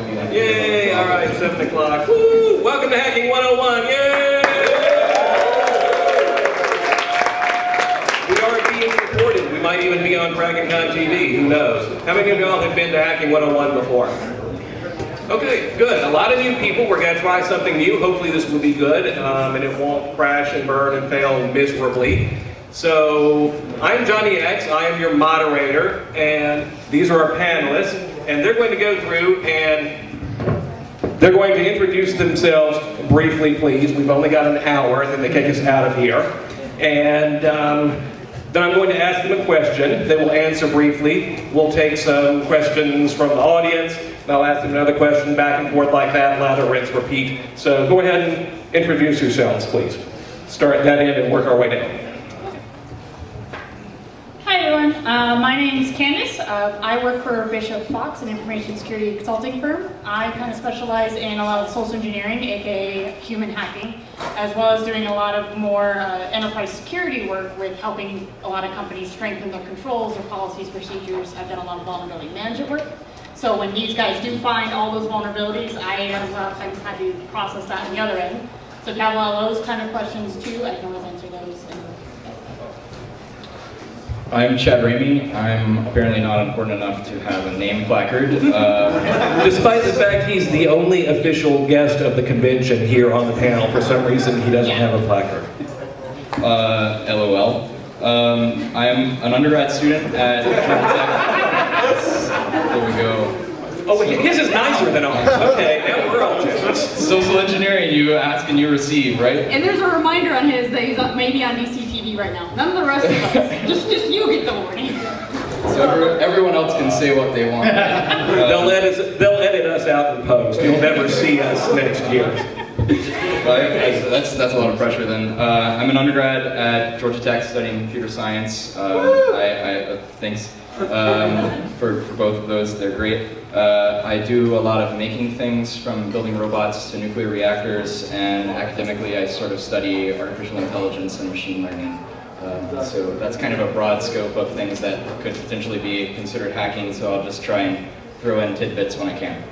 Yay! All right, 7 o'clock. Woo! Welcome to Hacking 101. Yay! We are being recorded. We might even be on DragonCon TV. Who knows? How many of y'all have been to Hacking 101 before? Okay, good. A lot of new people. We're going to try something new. Hopefully this will be good, and it won't crash and burn and fail miserably. So, I'm Johnny X. I am your moderator, and these are our panelists, and they're going to go through and they're going to introduce themselves briefly, please. We've only got an hour, and then they kick us out of here. And then I'm going to ask them a question. They will answer briefly. We'll take some questions from the audience. And I'll ask them another question, back and forth like that, lather, rinse, repeat. So go ahead and introduce yourselves, please. Start at that end and work our way down. Hi everyone, my name is Candace. I work for Bishop Fox, an information security consulting firm. I kind of specialize in a lot of social engineering, aka human hacking, as well as doing a lot of more enterprise security work with helping a lot of companies strengthen their controls, their policies, procedures. I've done a lot of vulnerability management work. So when these guys do find all those vulnerabilities, I a lot of times had to process that on the other end. So if you have a lot of those kind of questions too, I can always answer those. I'm Chad Ramey. I'm apparently not important enough to have a name placard. Despite the fact he's the only official guest of the convention here on the panel, for some reason he doesn't have a placard. LOL. I'm an undergrad student at Georgia Tech. There we go. Oh, his is nicer than ours. Okay, now we're all jealous. Social engineering, you ask and you receive, right? And there's a reminder on his that he's maybe on DCTV right now. None of the rest of us. Just you get the warning. So everyone else can say what they want. They'll edit us out in post. You'll never see us next year. Right? That's a lot of pressure then. I'm an undergrad at Georgia Tech studying computer science. Thanks for both of those, they're great. I do a lot of making things, from building robots to nuclear reactors, and academically I sort of study artificial intelligence and machine learning. So that's kind of a broad scope of things that could potentially be considered hacking, so I'll just try and throw in tidbits when I can.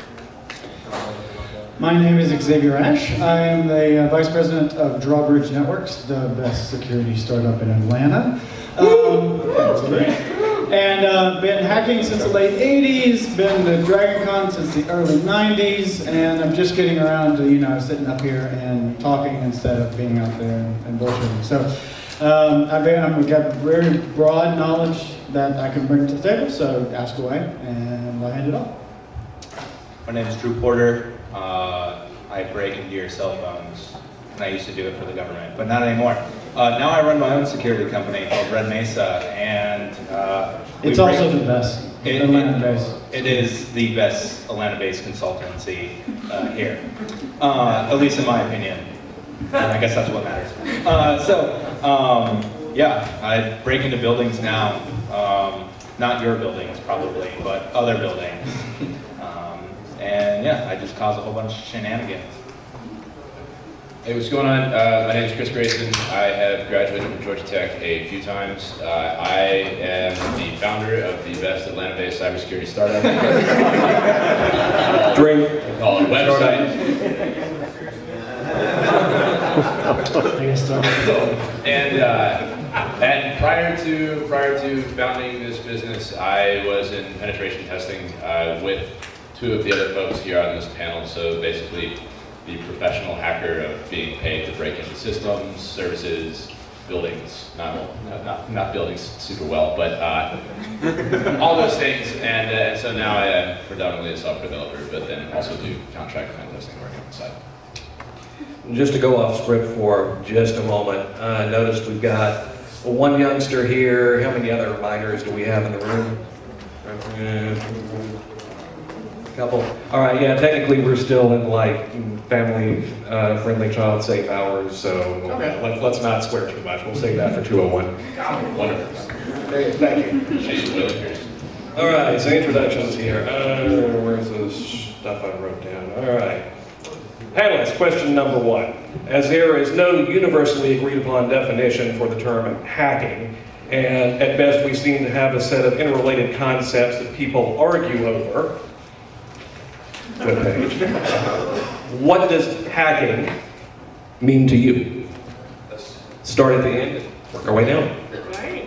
My name is Xavier Ash. I am the Vice President of Drawbridge Networks, the best security startup in Atlanta. And been hacking since the late 80s, been to DragonCon since the early 90s, and I'm just getting around to, sitting up here and talking instead of being out there and bullshitting. So I've got very broad knowledge that I can bring to the table, so ask away, and I'll hand it off. My name is Drew Porter. I break into your cell phones, and I used to do it for the government, but not anymore. Now I run my own security company called Red Mesa, and it's also the best Atlanta-based. It is the best Atlanta-based consultancy here, at least in my opinion. And I guess that's what matters. Yeah, I break into buildings now. Not your buildings, probably, but other buildings. And yeah, I just cause a whole bunch of shenanigans. Hey, what's going on? My name is Chris Grayson. I have graduated from Georgia Tech a few times. I am the founder of the best Atlanta-based cybersecurity startup. Called Website. And prior to founding this business, I was in penetration testing with two of the other folks here on this panel. So basically, the professional hacker of being paid to break into systems, services, buildings, not buildings super well, but all those things. And so now I am predominantly a software developer, but then also do contract pen testing work on the side. Just to go off script for just a moment, I noticed we've got one youngster here. How many other minors do we have in the room? Couple. All right, yeah, technically we're still in like family-friendly child safe hours, so let's not swear too much. We'll save that for 201. Wonderful. Thank you. All right, so introductions here. Where's the stuff I wrote down? All right. Panelists, question number one. As there is no universally agreed upon definition for the term hacking, and at best we seem to have a set of interrelated concepts that people argue over, webpage. What does hacking mean to you? Let's start at the end and work our way down. Right.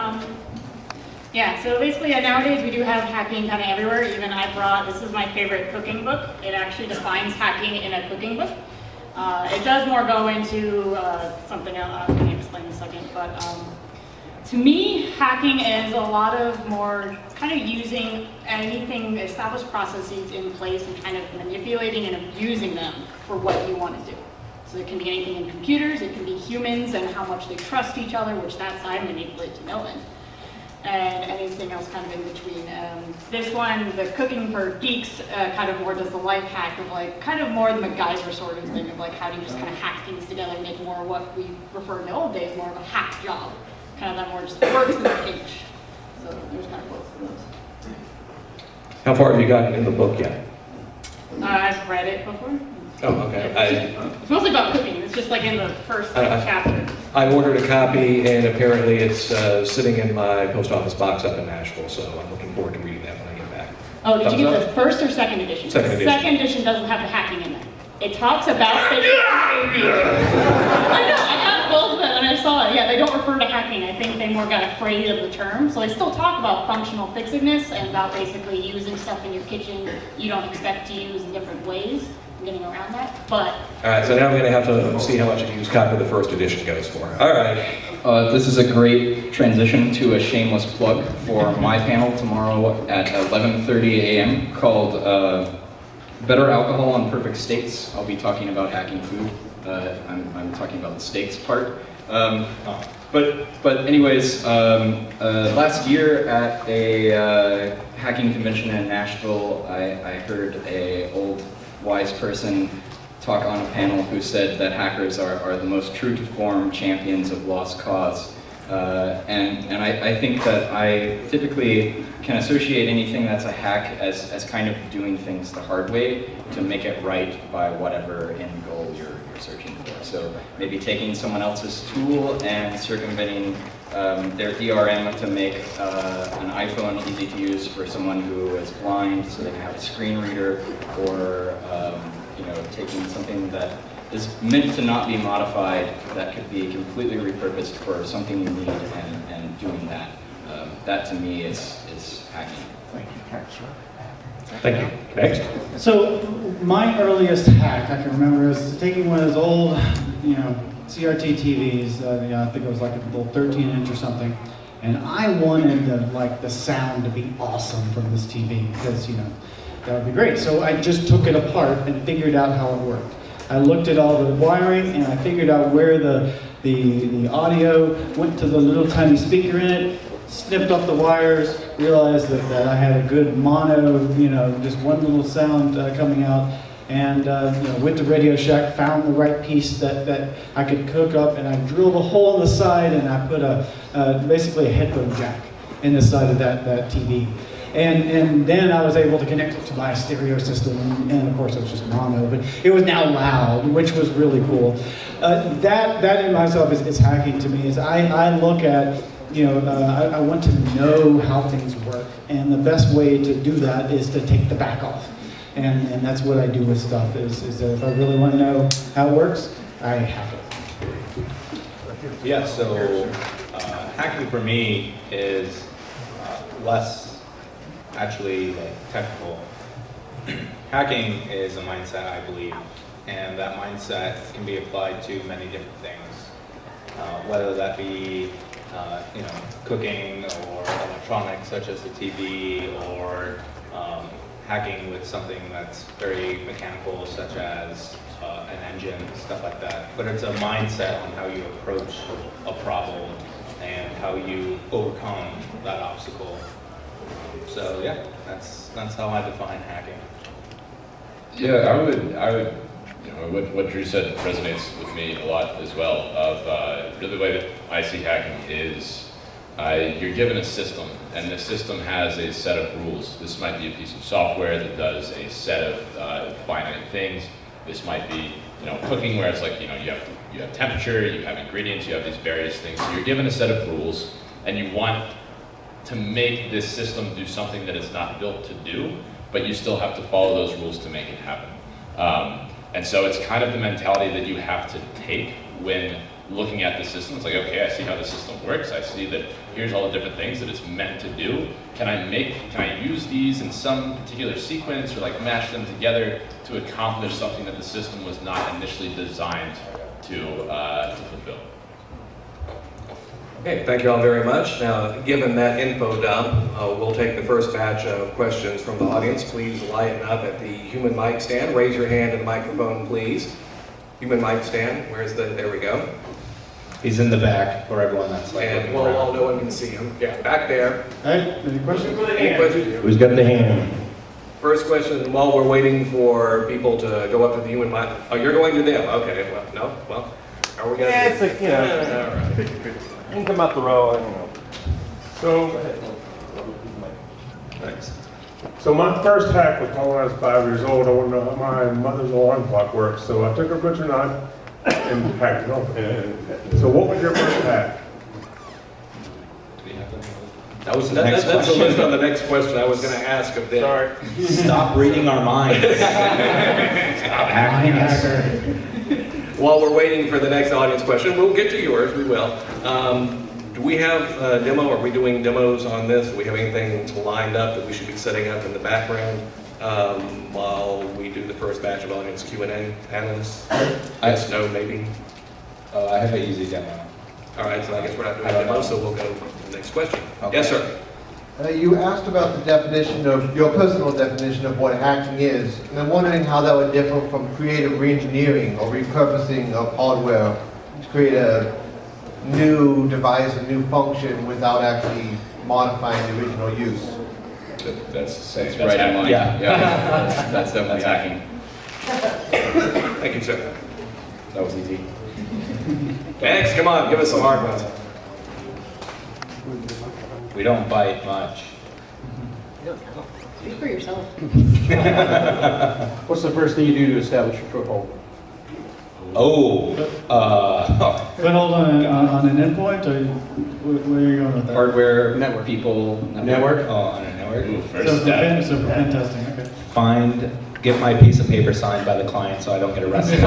Yeah, so basically nowadays we do have hacking kind of everywhere. Even this is my favorite cooking book. It actually defines hacking in a cooking book. It does more go into something else, I'm going to explain in a second, but to me, hacking is a lot of more kind of using anything, established processes in place and kind of manipulating and abusing them for what you want to do. So it can be anything in computers, it can be humans and how much they trust each other, which that's I manipulate to no end. And anything else kind of in between. This one, the Cooking for Geeks, kind of more does the life hack of like, kind of more the MacGyver sort of thing of like how do you just kind of hack things together and make more what we referred in the old days, more of a hack job. Kind of that more just works in the pinch. So there's kind of both of those. How far have you gotten in the book yet? I've read it before. Oh, okay. It's mostly about cooking. It's just like in the first chapter. I ordered a copy, and apparently it's sitting in my post office box up in Nashville, so I'm looking forward to reading that when I get back. Oh, did you Thumbs get up? the first or second edition? Second edition. Second edition doesn't have the hacking in there. It talks about the I know, I got both of them and I saw it. Yeah, they don't refer to hacking. I think they more got afraid of the term. So they still talk about functional fixedness and about basically using stuff in your kitchen you don't expect to use in different ways and getting around that. But All right, so now I'm going to have to see how much a used copy of the first edition goes for. All right. This is a great transition to a shameless plug for my panel tomorrow at 11:30 a.m. called Better Alcohol on Perfect Steaks. I'll be talking about hacking food. I'm talking about the steaks part. But anyways, last year at a hacking convention in Nashville, I heard a old wise person talk on a panel who said that hackers are the most true to form champions of lost cause. And I think that I typically can associate anything that's a hack as kind of doing things the hard way to make it right by whatever end goal you're searching for. So maybe taking someone else's tool and circumventing their DRM to make an iPhone easy to use for someone who is blind so they can have a screen reader, or taking something that is meant to not be modified that could be completely repurposed for something you need and doing that. That to me is hacking. Thank you. Next. So my earliest hack I can remember is taking one of those old, CRT TVs. I think it was like a little 13-inch or something, and I wanted the sound to be awesome from this TV because that would be great. So I just took it apart and figured out how it worked. I looked at all the wiring and I figured out where the audio went to the little tiny speaker in it, snipped off the wires, realized that I had a good mono, just one little sound coming out, and went to Radio Shack, found the right piece that I could cook up, and I drilled a hole in the side and I put basically a headphone jack in the side of that TV. And then I was able to connect it to my stereo system, and of course it was just mono, but it was now loud, which was really cool. That in myself is hacking to me. Is I look at, I want to know how things work, and the best way to do that is to take the back off. And that's what I do with stuff, is that if I really want to know how it works, I hack it. Yeah, so hacking for me is less actually technical. Hacking is a mindset, I believe, and that mindset can be applied to many different things, whether that be cooking or electronics such as the TV, or hacking with something that's very mechanical such as an engine, stuff like that. But it's a mindset on how you approach a problem and how you overcome that obstacle. So yeah, that's how I define hacking. Yeah, I would, what Drew said resonates with me a lot as well. Of really the way that I see hacking is you're given a system, and the system has a set of rules. This might be a piece of software that does a set of finite things. This might be cooking, where it's like you have temperature, you have ingredients, you have these various things. So you're given a set of rules, and you want to make this system do something that it's not built to do, but you still have to follow those rules to make it happen. And so it's kind of the mentality that you have to take when looking at the system. It's like, okay, I see how the system works. I see that here's all the different things that it's meant to do. Can I use these in some particular sequence, or like mash them together to accomplish something that the system was not initially designed to fulfill? Okay, thank you all very much. Now, given that info dump, we'll take the first batch of questions from the audience. Please line up at the human mic stand. Raise your hand in the microphone, please. Human mic stand, there we go. He's in the back for everyone that's like And looking around. no one can see him. Yeah, back there. Hey, any questions? Any questions? Who's got the hand? First question, while we're waiting for people to go up to the human mic. Oh, you're going to them? Okay, well, no, well, are we going to? Yeah, it's like, you know, All right. you can come out the row, you know. So, Thanks. so my first hack was when I was 5 years old. I wanted to know how my mother's alarm clock works. So I took a butcher knife and hacked it off. So what was your first hack? That was the That's next the question. list on the next question I was going to ask of them. Sorry. Stop reading our minds. Stop hacking us. While we're waiting for the next audience question, we'll get to yours, we will. Do we have a demo? Are we doing demos on this? Do we have anything lined up that we should be setting up in the background while we do the first batch of audience Q&A panelists? Yes, no, maybe? I have an easy demo. All right, so I guess we're not doing I a don't demo, know. so we'll go to the next question. Okay. Yes, sir. You asked about the definition of, your personal definition of what hacking is, and I'm wondering how that would differ from creative re-engineering or repurposing of hardware to create a new device, a new function without actually modifying the original use. That's That's right in hacking. line. Yeah. That's definitely hacking. Thank you, sir. That was easy. Next, come on, give us some hard ones. We don't bite much. Speak for yourself. What's the first thing you do to establish your foothold? Foothold on an endpoint, or where are you going with that? Hardware, Network. people, Network? Oh, on a network. Ooh, So first for pen step. testing, okay. Get my piece of paper signed by the client so I don't get arrested.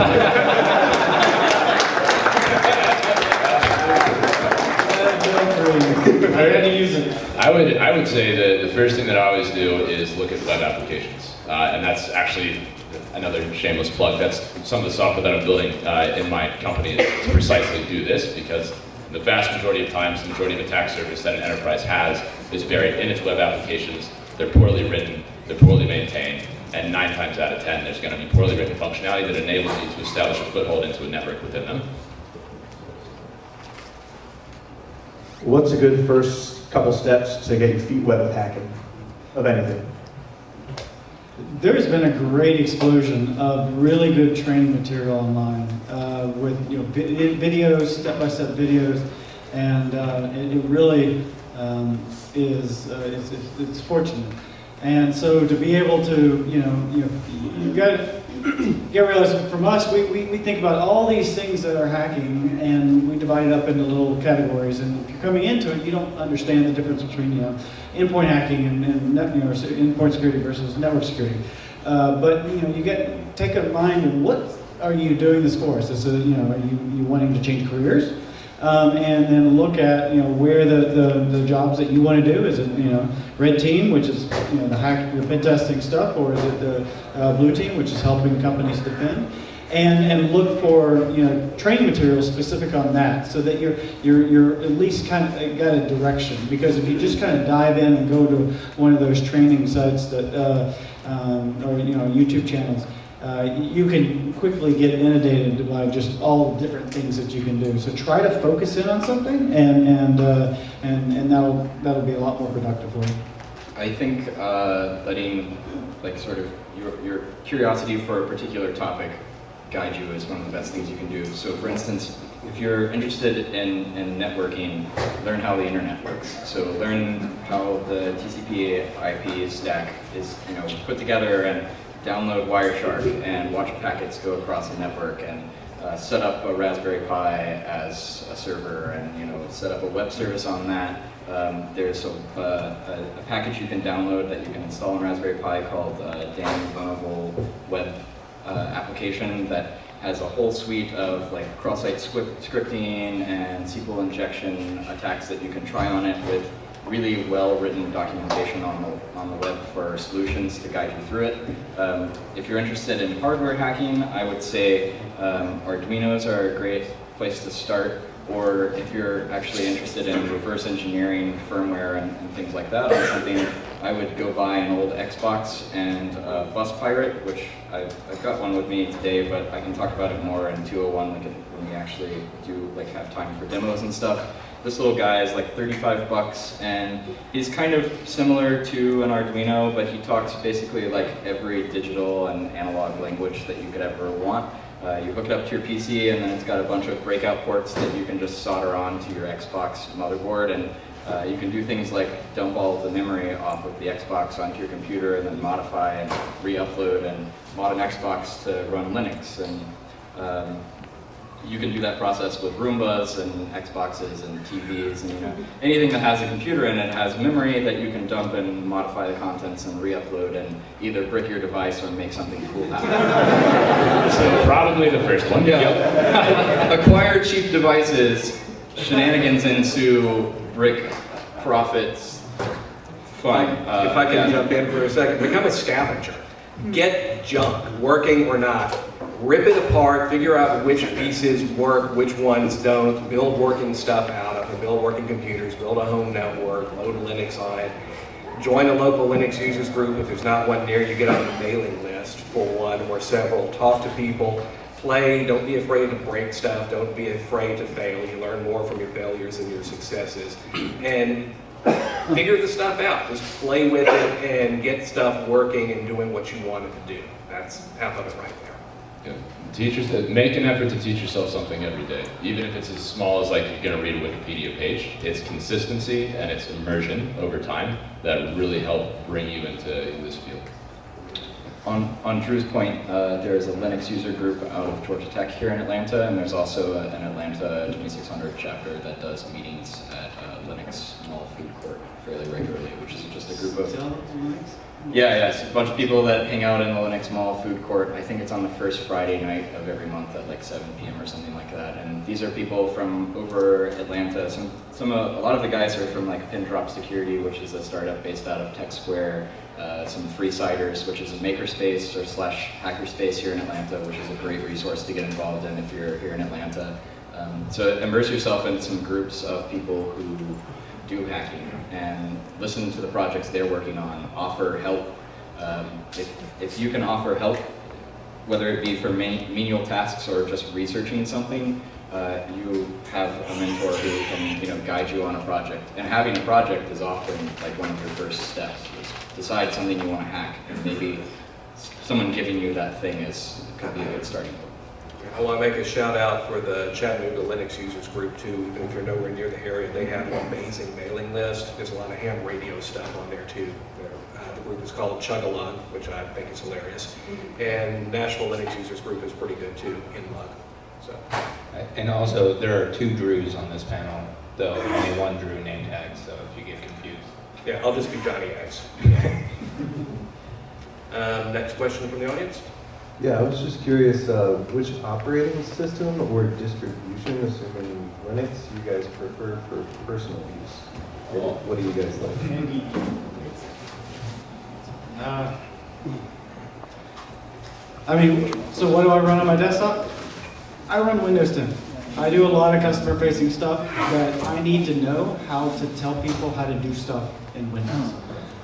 I had to use it. I would say that the first thing that I always do is look at web applications, and that's actually another shameless plug. That's some of the software that I'm building in my company to precisely do this, because the vast majority of times, the majority of attack surface that an enterprise has is buried in its web applications. They're poorly written, they're poorly maintained, and 9 times out of 10, there's going to be poorly written functionality that enables you to establish a foothold into a network within them. What's a good first couple steps to get your feet wet with hacking of anything? There's been a great explosion of really good training material online with videos, step-by-step videos, and it really it's fortunate. And so to be able to, you got to realize from us, we think about all these things that are hacking, and we divide it up into little categories. And if you're coming into it, you don't understand the difference between endpoint hacking and endpoint security versus network security. But you take a mind of what are you doing this for? Is this are you wanting to change careers? And then look at where the jobs that you want to do. Is it red team, which is the hack, the pen testing stuff, or is it the blue team, which is helping companies defend? And look for training materials specific on that, so that you're at least kind of got a direction. Because if you just kind of dive in and go to one of those training sites that or YouTube channels, you can quickly get inundated by just all the different things that you can do. So try to focus in on something, and that'll be a lot more productive for you. I think letting sort of your curiosity for a particular topic guide you is one of the best things you can do. So for instance, if you're interested in networking, learn how the internet works. So learn how the TCP IP stack is put together, and download Wireshark and watch packets go across a network, and set up a Raspberry Pi as a server, and set up a web service on that, There's a package you can download that you can install on Raspberry Pi called Dan Vulnerable Web application that has a whole suite of like cross-site scripting and SQL injection attacks that you can try on it with really well-written documentation on the web for solutions to guide you through it. If you're interested in hardware hacking, I would say Arduinos are a great place to start. Or if you're actually interested in reverse engineering firmware and things like that on something, I would go buy an old Xbox and Bus Pirate, which I've got one with me today, but I can talk about it more in 201 when we actually do like have time for demos and stuff. This little guy is like $35, and he's kind of similar to an Arduino, but he talks basically like every digital and analog language that you could ever want. You hook it up to your PC, and then it's got a bunch of breakout ports that you can just solder on to your Xbox motherboard, and you can do things like dump all of the memory off of the Xbox onto your computer, and then modify and re-upload and mod an Xbox to run Linux. And you can do that process with Roombas and Xboxes and TVs, and anything that has a computer in it has memory that you can dump and modify the contents and re-upload and either brick your device or make something cool happen. So probably the first one. Yeah. Acquire cheap devices, shenanigans ensue, brick profits, fun. If I can jump in for a second, become a scavenger. Get junk, working or not. Rip it apart, figure out which pieces work, which ones don't, build working stuff out of it, build working computers, build a home network, load Linux on it. Join a local Linux users group. If there's not one near you, get on the mailing list for one or several. Talk to people, play, don't be afraid to break stuff, don't be afraid to fail. You learn more from your failures than your successes. And figure the stuff out. Just play with it and get stuff working and doing what you want it to do. That's half of it right there. Yeah. Teachers, make an effort to teach yourself something every day, even if it's as small as like you're going to read a Wikipedia page. It's consistency and it's immersion over time that really help bring you into this field. On Drew's point, there's a Linux user group out of Georgia Tech here in Atlanta, and there's also an Atlanta 2600 chapter that does meetings at Linux Mall Food Court fairly regularly, which is just a group of... Yeah, it's a bunch of people that hang out in the Linux Mall Food Court. I think it's on the first Friday night of every month at like 7 p.m. or something like that. And these are people from over Atlanta. A lot of the guys are from like Pindrop Security, which is a startup based out of Tech Square. Some FreeSiders, which is a makerspace or / hackerspace here in Atlanta, which is a great resource to get involved in if you're here in Atlanta. So immerse yourself in some groups of people who do hacking and listen to the projects they're working on, offer help. If you can offer help, whether it be for menial tasks or just researching something, you have a mentor who can guide you on a project. And having a project is often like one of your first steps. Decide something you want to hack, and maybe someone giving you that thing could be a good starting point. I want to make a shout out for the Chattanooga Linux users group too. Even if you're nowhere near the area, they have an amazing mailing list. There's a lot of ham radio stuff on there too. The group is called Chug-a-Lug, which I think is hilarious. And Nashville Linux users group is pretty good too, in Lug. So. And also, there are 2 Drews on this panel, though only one Drew name tag, so if you get confused. Yeah, I'll just be Johnny X. Next question from the audience. Yeah, I was just curious, which operating system or distribution, assuming Linux, you guys prefer for personal use? What do you guys like? So what do I run on my desktop? I run Windows 10. I do a lot of customer-facing stuff that I need to know how to tell people how to do stuff in Windows.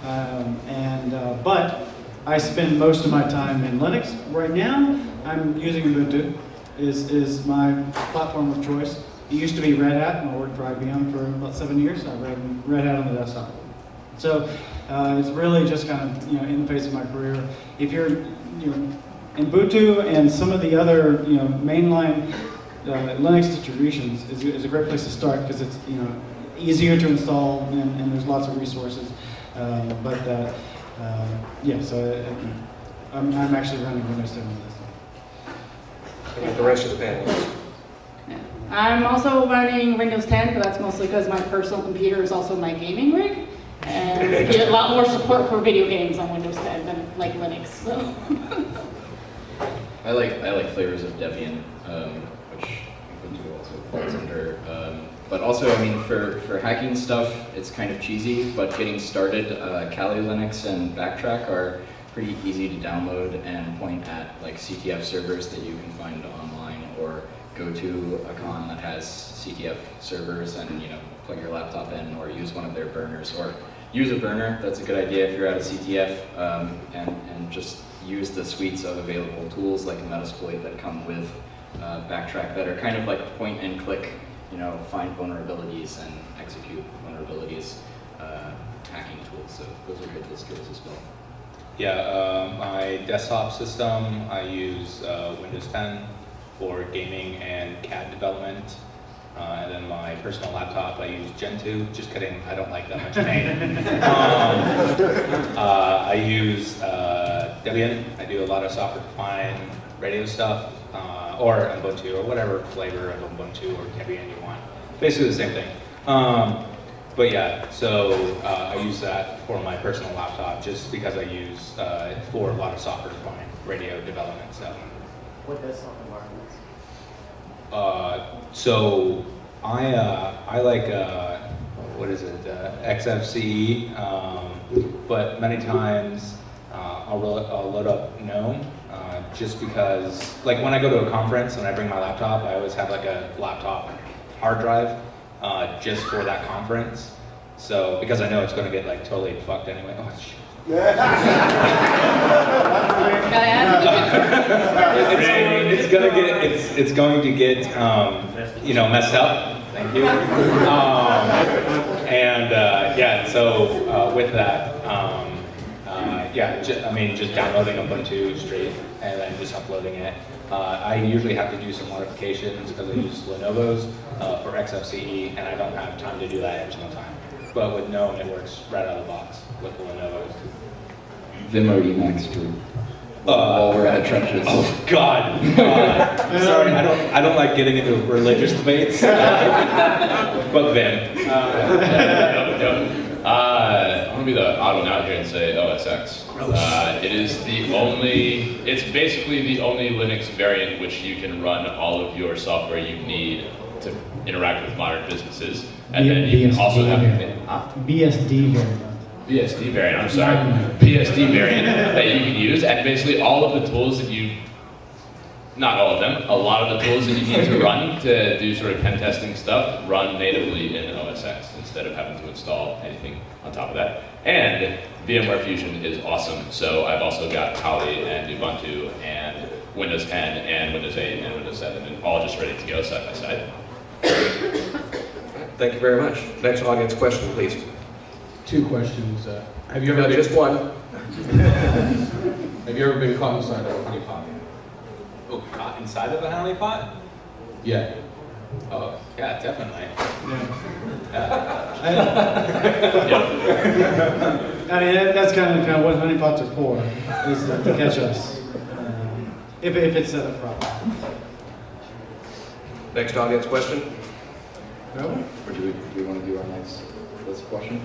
But I spend most of my time in Linux. Right now, I'm using Ubuntu, is my platform of choice. It used to be Red Hat, and I worked for IBM for about 7 years. I ran Red Hat on the desktop. So it's really just kind of in the phase of my career. If you're Ubuntu and some of the other mainline Linux distributions is a great place to start because it's easier to install and there's lots of resources. So I'm actually running Windows 10 on this. How about the rest of the panelists? Yeah. I'm also running Windows 10, but that's mostly because my personal computer is also my gaming rig. And you get a lot more support for video games on Windows 10 than like Linux. So. I like flavors of Debian, which Ubuntu also falls under. But also, I mean, for hacking stuff, it's kind of cheesy, but getting started, Kali Linux and Backtrack are pretty easy to download and point at like CTF servers that you can find online, or go to a con that has CTF servers and, you know, plug your laptop in, or use one of their burners, or use a burner. That's a good idea if you're at a CTF, and just use the suites of available tools like Metasploit that come with Backtrack that are kind of like point and click, you know, find vulnerabilities and execute vulnerabilities hacking tools. So those are good skills as well. Yeah, my desktop system, I use Windows 10 for gaming and CAD development. And then my personal laptop, I use Gen 2. Just kidding, I don't like that much pain. I use Debian. I do a lot of software-defined radio stuff, or Ubuntu, or whatever flavor of Ubuntu or Debian you want. Basically the same thing. But yeah, so I use that for my personal laptop just because I use for a lot of software-defined radio development stuff. What desktop environments? So I like what is it, XFCE, but many times I'll load up GNOME just because, like when I go to a conference and I bring my laptop, I always have like a laptop hard drive just for that conference. So because I know it's going to get like totally fucked anyway. Oh, shit. It's going to get you know, messed up. Thank you. Yeah, so with that, yeah, I mean, just downloading Ubuntu straight and then just uploading it. I usually have to do some modifications because I use Lenovo's for XFCE, and I don't have time to do that every single time. But with GNOME, it works right out of the box with the Lenovo's. Vim or Emacs too. While we're in the trenches. Oh God! Sorry, I don't like getting into religious debates. But Vim. I'm gonna be the odd one out here and say OSX. It's basically the only Linux variant which you can run all of your software you need to interact with modern businesses, and then you can also have BSD variant. BSD variant, I'm sorry. BSD variant that you can use, and basically all of the tools that not all of them, a lot of the tools that you need to run to do sort of pen testing stuff run natively in OSX instead of having to install anything on top of that. And VMware Fusion is awesome, so I've also got Kali and Ubuntu and Windows 10 and Windows 8 and Windows 7, and all just ready to go side by side. Thank you very much. Next audience question, please. Two questions. Have you ever been, just one? Have you ever been caught inside of a honeypot? Oh, caught inside of a honeypot? Yeah. Oh, yeah, definitely. I mean, that's kind of what honeypots are for, is to catch us, if it's set up properly. Next audience question. Or do we want to do our next question?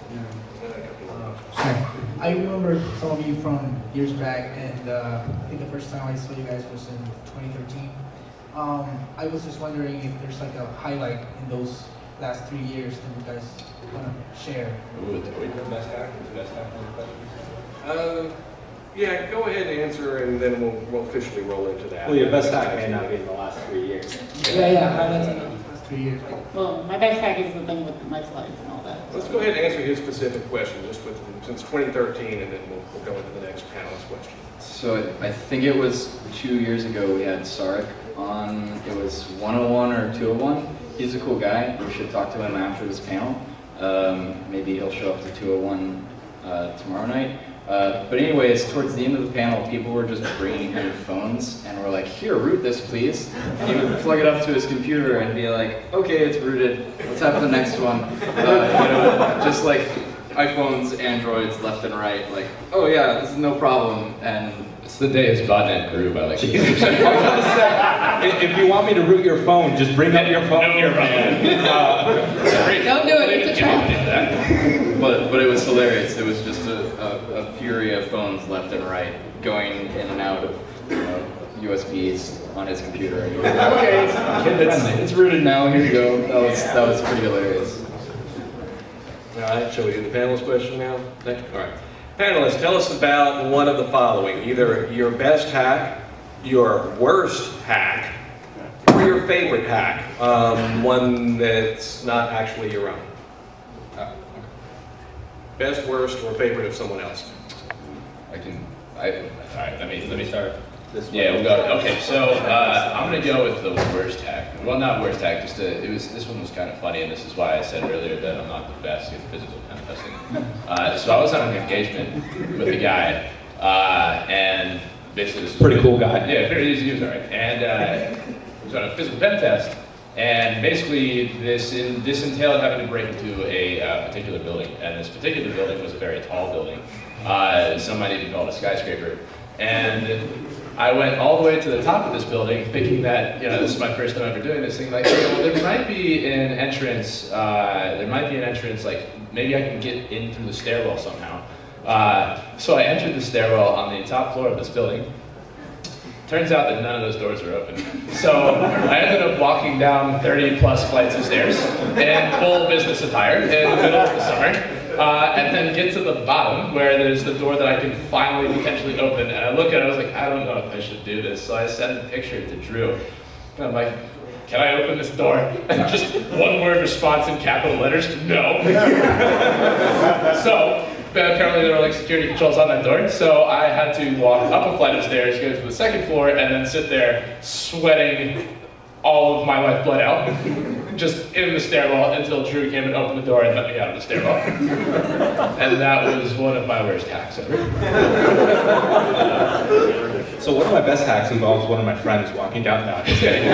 I remember some of you from years back, and I think the first time I saw you guys was in 2013. I was just wondering if there's like a highlight in those last 3 years that you guys want to share. Best hack? Yeah, go ahead and answer, and then we'll officially roll into that. Well, your best hack may not be in the last 3 years. Yeah, highlights in the last 3 years. Well, my best hack is the thing with my slides and all that. Let's go ahead and answer his specific question, just since 2013, and then we'll go into the next panelist question. So I think it was 2 years ago we had Sarek on. It was 101 or 201. He's a cool guy. We should talk to him after this panel. Maybe he'll show up to 201 tomorrow night. But anyways, towards the end of the panel, people were just bringing him phones and were like, here, root this, please. And he would plug it up to his computer and be like, okay, it's rooted. Let's have the next one. Just like iPhones, Androids, left and right. Like, oh yeah, this is no problem. And It's the day his botnet grew by like. If you want me to root your phone, just bring up your phone here, man. Don't do it, it's a trap. But it was hilarious. It was just a fury of phones left and right going in and out of USBs on his computer. And he was like, okay, it's rooted now. Here you go. That was pretty hilarious. All right, shall we do the panelist question now? All right. Panelists, tell us about one of the following. Either your best hack, your worst hack, or your favorite hack. One that's not actually your own. Best, worst, or favorite of someone else. All right, let me start. Yeah, we'll go. Okay, so I'm gonna go with the worst hack. Well, not worst hack. This one was kind of funny, and this is why I said earlier that I'm not the best at physical pen testing. So I was on an engagement with a guy, and basically this was Pretty cool guy. Yeah, he was alright. And he was on a physical pen test, and basically this entailed having to break into a particular building, and this particular building was a very tall building. Some might even call it a skyscraper, and I went all the way to the top of this building thinking that, this is my first time ever doing this thing, like, well, there might be an entrance, like, maybe I can get in through the stairwell somehow. So I entered the stairwell on the top floor of this building. Turns out that none of those doors are open. So I ended up walking down 30 plus flights of stairs in full business attire in the middle of the summer. And then get to the bottom where there's the door that I can finally potentially open. And I look at it, I was like, I don't know if I should do this. So I sent a picture to Drew. And I'm like, can I open this door? And just one word response in capital letters, no. So apparently there were like security controls on that door. So I had to walk up a flight of stairs, go to the second floor, and then sit there sweating all of my lifeblood out. Just in the stairwell until Drew came and opened the door and let me out of the stairwell. And that was one of my worst hacks ever. So one of my best hacks involves one of my friends walking down. No, just kidding.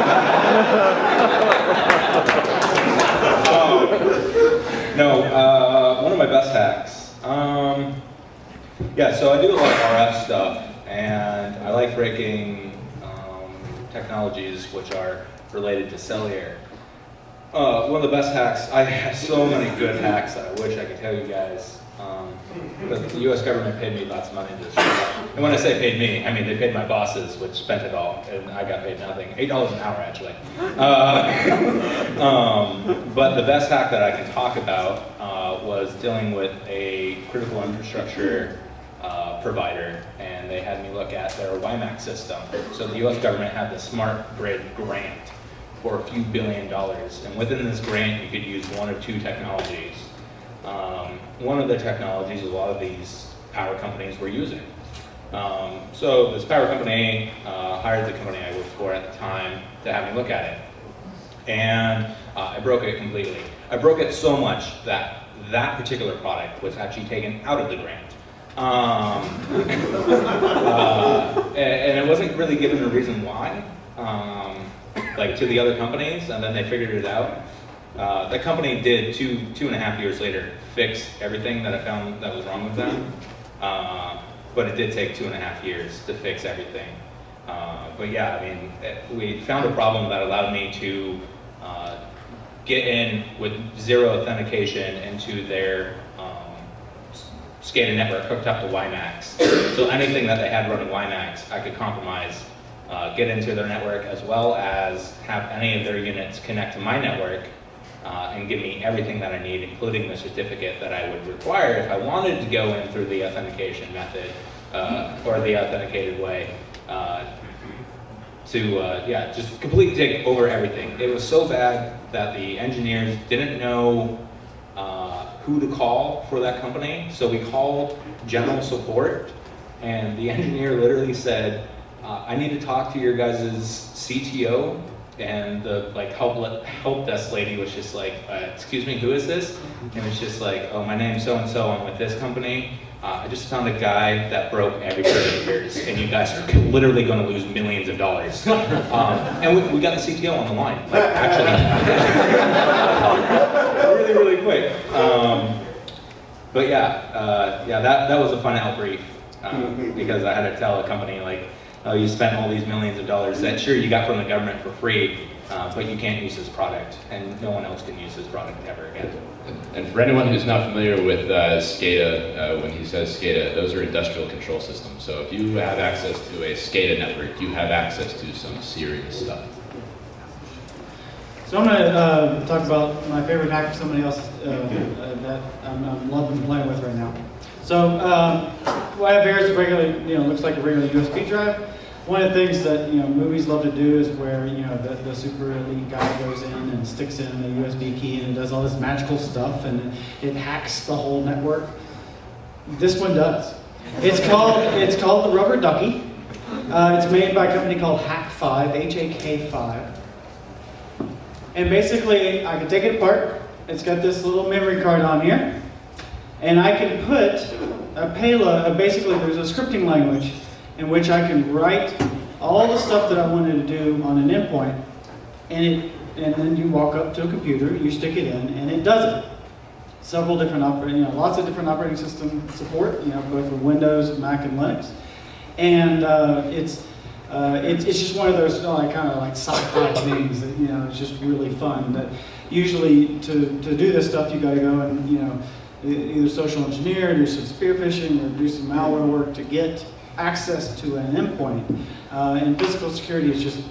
One of my best hacks. So I do a lot of RF stuff, and I like breaking technologies which are related to cellular. One of the best hacks, I have so many good hacks that I wish I could tell you guys, but the US government paid me lots of money to do this. And when I say paid me, I mean they paid my bosses, which spent it all, and I got paid nothing. $8 an hour, actually. But the best hack that I can talk about was dealing with a critical infrastructure provider, and they had me look at their WiMAX system. So the US government had the Smart Grid grant for a few $1 billion. And within this grant, you could use one of two technologies. One of the technologies a lot of these power companies were using. So this power company hired the company I worked for at the time to have me look at it. And I broke it completely. I broke it so much that that particular product was actually taken out of the grant. And it wasn't really given a reason why. Like to the other companies, and then they figured it out. The company did two and a half years later fix everything that I found that was wrong with them. But it did take 2.5 years to fix everything. But yeah, I mean, we found a problem that allowed me to get in with zero authentication into their SCADA network hooked up to WiMAX. So anything that they had running WiMAX, I could compromise, get into their network, as well as have any of their units connect to my network and give me everything that I need, including the certificate that I would require if I wanted to go in through the authentication method or the authenticated way just completely take over everything. It was so bad that the engineers didn't know who to call for that company, so we called general support, and the engineer literally said, I need to talk to your guys' CTO, and the help desk lady was just like, excuse me, who is this? And it's just like, oh, my name's so-and-so, I'm with this company. I just found a guy that broke every 30 years, and you guys are literally going to lose millions of dollars. And we got the CTO on the line, like actually, really, really quick. But that was a fun outbrief. because I had to tell a company like, oh, you spent all these millions of dollars that sure you got from the government for free, but you can't use this product, and no one else can use this product ever again. And for anyone who's not familiar with SCADA, when he says SCADA, those are industrial control systems. So if you have access to a SCADA network, you have access to some serious stuff. So I'm going to talk about my favorite hack for somebody else that I'm loving playing with right now. So what I have here is regular, looks like a regular USB drive. One of the things that movies love to do is where the super elite guy goes in and sticks in a USB key and it does all this magical stuff and it hacks the whole network. This one does. It's called the Rubber Ducky. It's made by a company called Hak5, H-A-K-5. And basically, I can take it apart. It's got this little memory card on here. And I can put a payload, basically there's a scripting language in which I can write all the stuff that I wanted to do on an endpoint. And then you walk up to a computer, you stick it in, and it does it. Several different lots of different operating system support, both for Windows, Mac, and Linux. And it's just one of those kind of like sci-fi things that it's just really fun. That usually to do this stuff you got to go and either social engineer, do some spear phishing, or do some malware work to get access to an endpoint. And physical security is just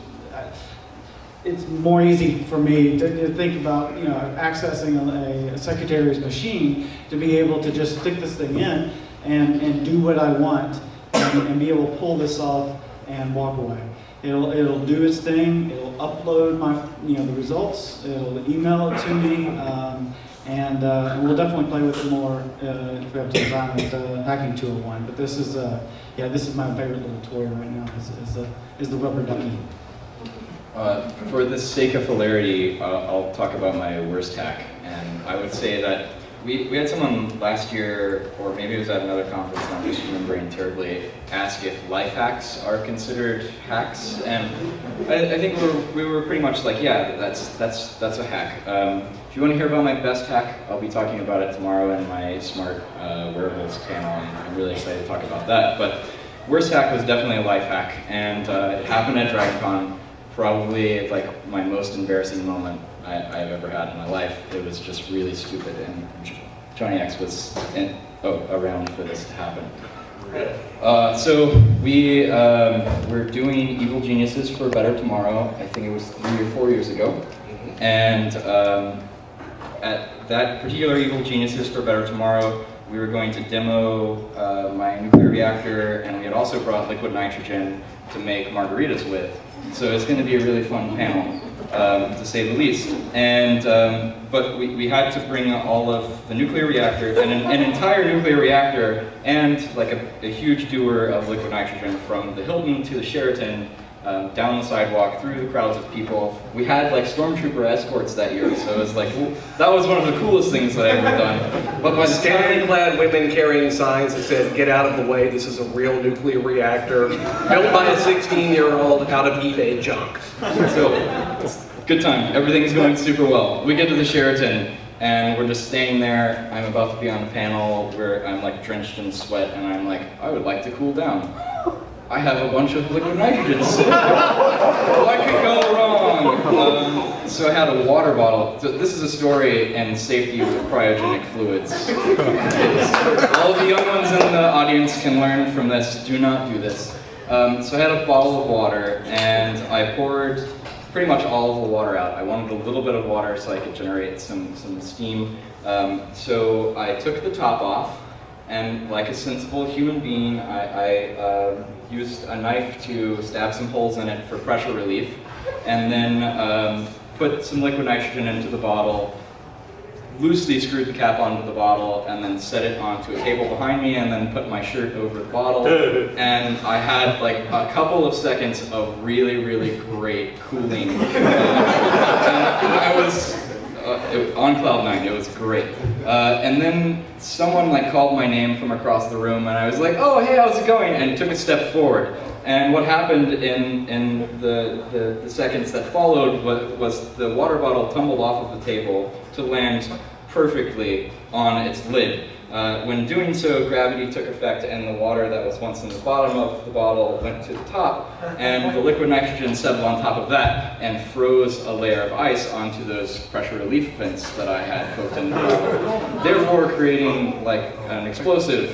it's more easy for me to think about accessing a secretary's machine to be able to just stick this thing in and do what I want and be able to pull this off and walk away. It'll do its thing. It'll upload my the results. It'll email it to me, and we'll definitely play with it more if we have time at Hacking 201. But this is my favorite little toy right now. Is the Rubber Ducky. For the sake of hilarity, I'll talk about my worst hack, and I would say that we had someone last year, or maybe it was at another conference, I'm just remembering terribly, ask if life hacks are considered hacks, and I think we were pretty much like, yeah, that's a hack. If you want to hear about my best hack, I'll be talking about it tomorrow in my smart wearables panel, and I'm really excited to talk about that. But worst hack was definitely a life hack, and it happened at DragonCon, probably like my most embarrassing moment I've ever had in my life. It was just really stupid, and Johnny X was around for this to happen. So we were doing Evil Geniuses for Better Tomorrow, I think it was 3 or 4 years ago, and at that particular Evil Geniuses for Better Tomorrow, we were going to demo my nuclear reactor, and we had also brought liquid nitrogen to make margaritas with. So it's going to be a really fun panel, to say the least. And but we had to bring all of the nuclear reactor, and an entire nuclear reactor, and like a huge dewar of liquid nitrogen from the Hilton to the Sheraton, down the sidewalk, through the crowds of people. We had like stormtrooper escorts that year, so it was like, that was one of the coolest things that I've ever done. But by scantily clad women carrying signs that said, "Get out of the way, this is a real nuclear reactor," built by a 16-year-old out of eBay junk. So, good time. Everything's going super well. We get to the Sheraton, and we're just staying there. I'm about to be on the panel where I'm like drenched in sweat, and I'm like, I would like to cool down. I have a bunch of liquid nitrogen. What could go wrong? So I had a water bottle. So this is a story in safety with cryogenic fluids. All of the young ones in the audience can learn from this. Do not do this. So I had a bottle of water, and I poured pretty much all of the water out. I wanted a little bit of water so I could generate some steam. So I took the top off, and like a sensible human being, I used a knife to stab some holes in it for pressure relief, and then put some liquid nitrogen into the bottle, loosely screwed the cap onto the bottle, and then set it onto a table behind me, and then put my shirt over the bottle. And I had like a couple of seconds of really, really great cooling. And I was on cloud nine. It was great. And then someone like called my name from across the room, and I was like, "Oh, hey, how's it going?" And took a step forward. And what happened in the seconds that followed was the water bottle tumbled off of the table to land perfectly on its lid. When doing so, gravity took effect and the water that was once in the bottom of the bottle went to the top, and the liquid nitrogen settled on top of that and froze a layer of ice onto those pressure relief vents that I had poked in the bottle, therefore creating like an explosive.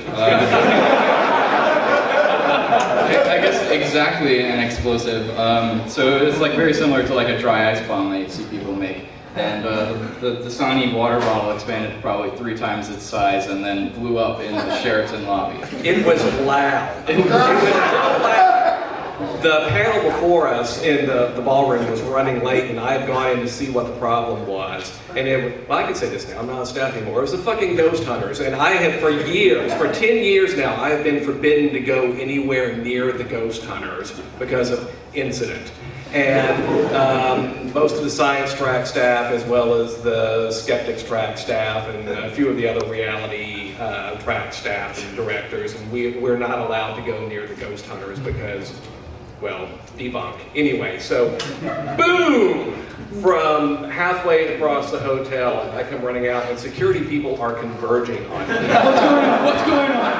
I guess exactly an explosive. So it's like very similar to like a dry ice bomb that you see people make. And the Dasani water bottle expanded probably 3 times its size and then blew up in the Sheraton lobby. It was loud. It was so loud. The panel before us in the ballroom was running late, and I had gone in to see what the problem was. And well, I can say this now, I'm not on staff anymore. It was the fucking ghost hunters. And I have for years, for 10 years now, I have been forbidden to go anywhere near the ghost hunters because of incident. And most of the science track staff, as well as the skeptics track staff, and a few of the other reality track staff and directors, and we're not allowed to go near the ghost hunters because, well, debunk. Anyway, so boom! From halfway across the hotel, I come running out, and security people are converging on me. What's going on?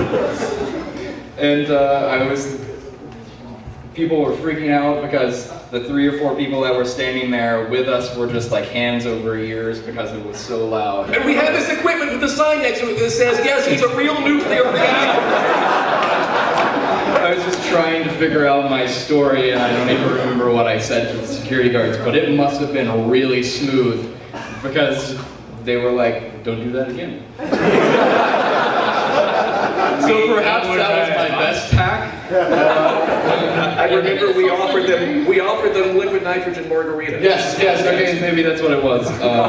And people were freaking out because the 3 or 4 people that were standing there with us were just like hands over ears because it was so loud. And we have this equipment with a sign next to it that says, yes, it's a real nuclear reactor. I was just trying to figure out my story, and I don't even remember what I said to the security guards, but it must have been really smooth because they were like, don't do that again. So perhaps that was my best hack. I remember we offered them liquid nitrogen margaritas. Yes, okay, maybe that's what it was.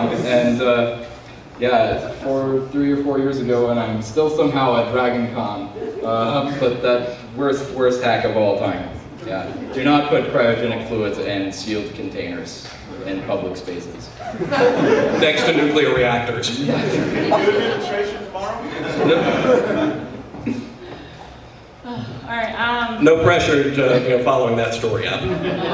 Yeah, 3 or 4 years ago, and I'm still somehow at Dragon Con. But that worst hack of all time. Yeah, do not put cryogenic fluids in sealed containers in public spaces. Next to nuclear reactors. Demonstration tomorrow? All right. No pressure to following that story up.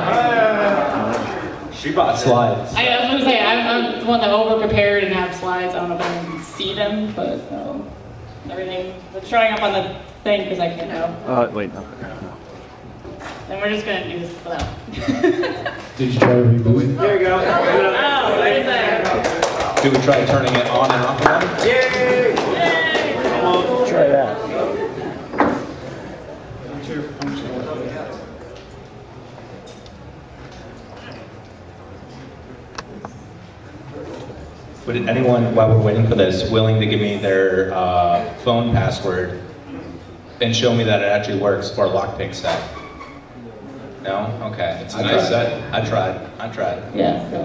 She brought slides. I was gonna say I'm the one that over prepared and have slides. I don't know if anyone can see them, but everything that's showing up on the thing because I can't know. Wait, no. Then we're just gonna do this without. Did you try to reboot it? There you go. Oh, what is that? Do we try turning it on and off again? Yay! Try that. Would anyone, while we're waiting for this, willing to give me their phone password and show me that it actually works for a lockpick set? No? Okay. It's a nice set. I tried. Yeah.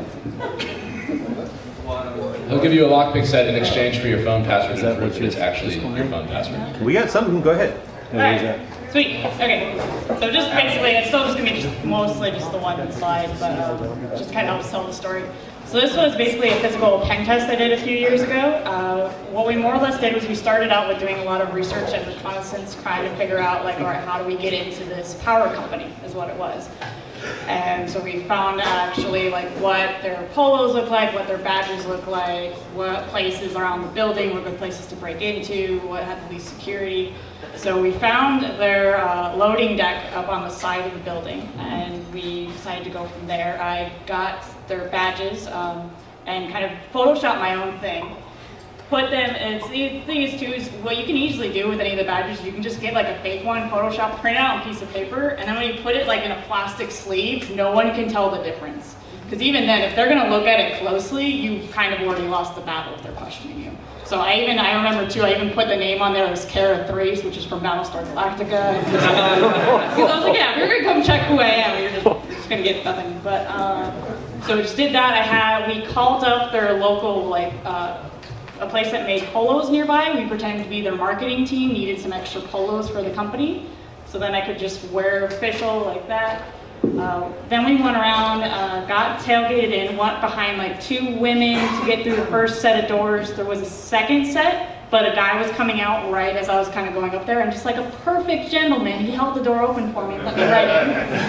He'll give you a lockpick set in exchange for your phone password and proof that it's actually your phone password. We got something, go ahead. Alright, sweet. Okay, so just basically, it's still just gonna be mostly just the one slide, but just kind of helps tell the story. So this was basically a physical pen test I did a few years ago. What we more or less did was we started out with doing a lot of research and reconnaissance, trying to figure out like, all right, how do we get into this power company is what it was. And so we found actually like what their polos look like, what their badges look like, what places around the building were good places to break into, what had the least security. So we found their loading deck up on the side of the building, and we decided to go from there. I got their badges and kind of photoshopped my own thing. Put them, and the thing is too, is what you can easily do with any of the badges, you can just get like a fake one, Photoshop, print it out on a piece of paper, and then when you put it like in a plastic sleeve, no one can tell the difference. Because even then, if they're gonna look at it closely, you've kind of already lost the battle if they're questioning you. So I remember too, I even put the name on there as Kara Thrace, which is from Battlestar Galactica. Because I was like, yeah, if you're gonna come check who I am, you're just gonna get nothing. But, so we just did that. We called up their local, like, a place that made polos nearby. We pretended to be their marketing team, needed some extra polos for the company. So then I could just wear official like that. Then we went around, got tailgated in, went behind like 2 women to get through the first set of doors. There was a second set, but a guy was coming out right as I was kind of going up there, and just like a perfect gentleman, he held the door open for me and let me right in.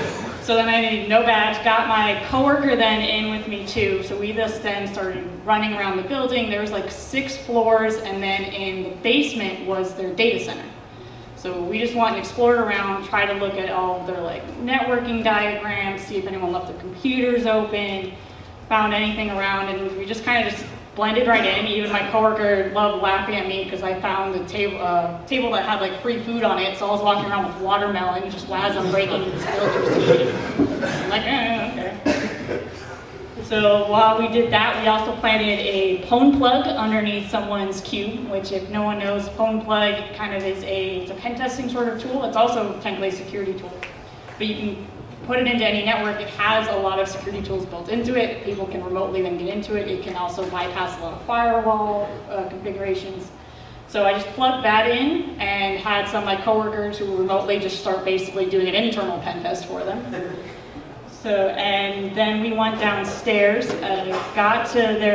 So then I needed no badge, got my coworker then in with me too. So we just then started running around the building. There was like 6 floors, and then in the basement was their data center. So we just went and explored around, tried to look at all of their like networking diagrams, see if anyone left their computers open, found anything around, and we just kind of just blended right in. Even my coworker loved laughing at me because I found a table that had like free food on it, so I was walking around with watermelon just as I'm breaking this building. I'm like, okay. So while we did that, we also planted a pwn plug underneath someone's cube, which if no one knows, pwn plug kind of is it's a pen testing sort of tool. It's also technically a security tool, but you can put it into any network. It has a lot of security tools built into it. People can remotely then get into it. It can also bypass a lot of firewall configurations. So I just plugged that in and had some of my coworkers who remotely just start basically doing an internal pen test for them. So, and then we went downstairs, got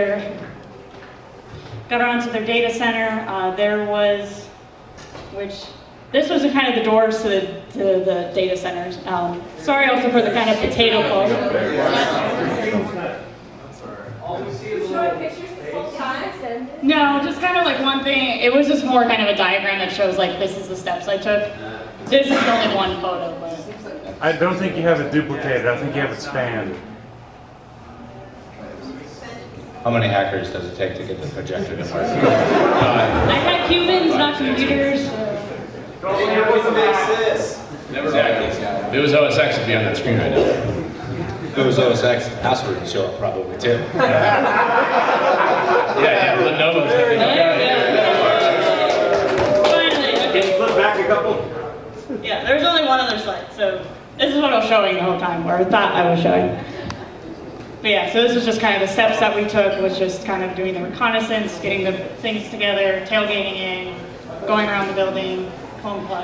onto their data center. This was kind of the doors to the data centers. Sorry also for the kind of potato call. No, just kind of like one thing. It was just more kind of a diagram that shows like this is the steps I took. This is only one photo, but I don't think you have it duplicated. I think you have it spanned. How many hackers does it take to get the projector to work? I had humans, not computers. Never exactly. If it was OS X, it'd be on that screen right now. If it was OS X, the password would show up probably too. Yeah, Lenovo's the thing. Finally, okay. Can you flip back a couple? Yeah, there's only one other slide, so this is what I was showing the whole time, or I thought I was showing. But yeah, so this was just kind of the steps that we took, was just kind of doing the reconnaissance, getting the things together, tailgating in, going around the building, home plug.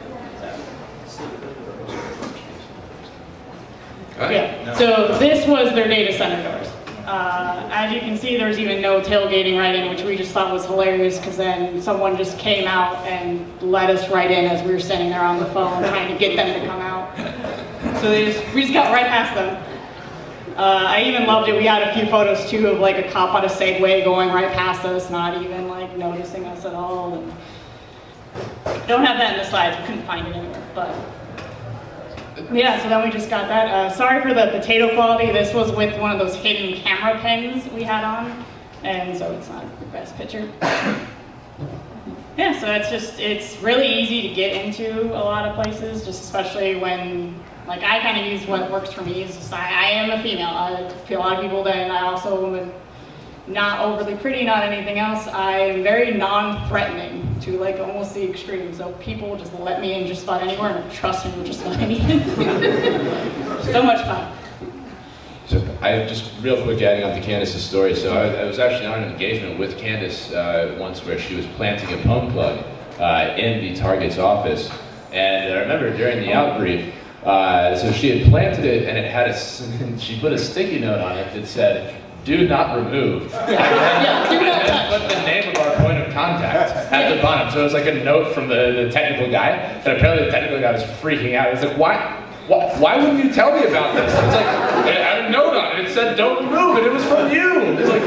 Yeah, so this was their data center doors. As you can see, there's even no tailgating right in, which we just thought was hilarious, because then someone just came out and let us right in as we were sitting there on the phone trying to get them to come out. So we just got right past them. I even loved it. We had a few photos too of like a cop on a Segway going right past us, not even like noticing us at all. And don't have that in the slides. We couldn't find it anywhere, but. Yeah, so then we just got that. Sorry for the potato quality. This was with one of those hidden camera pens we had on, and so it's not the best picture. Yeah, so it's really easy to get into a lot of places, just especially when, like, I kind of use what works for me. Is just I am a female. I feel a lot of people then I also am not overly pretty, not anything else. I am very non-threatening to like almost the extreme. So people will just let me in just about anywhere and trust me with just about anything. So much fun. So I just real quick adding on to Candace's story. So I was actually on an engagement with Candace once where she was planting a pwn plug in the target's office. And I remember during the outbrief, so she had planted it and it had she put a sticky note on it that said, "Do not remove." Yeah, do not touch. Put the name of our point of contact at the bottom. So it was like a note from the technical guy. And apparently the technical guy was freaking out. He's like, why wouldn't you tell me about this? It's like, I had a note on it. It said, "Don't remove," and it was from you. It's like,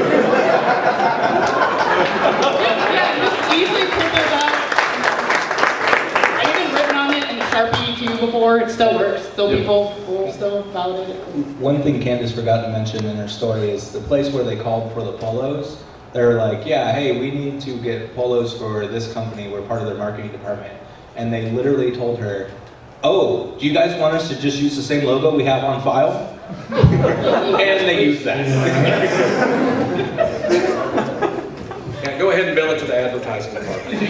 yeah, just easily print those out. I've even written on it in Sharpie too before. It still works. Still people will still validate it. One thing Candace forgot to mention in her story is the place where they called for the polos. They're like, yeah, hey, we need to get polos for this company. We're part of their marketing department. And they literally told her, "Oh, do you guys want us to just use the same logo we have on file?" And they used that. Yeah, go ahead and bill it to the advertising department.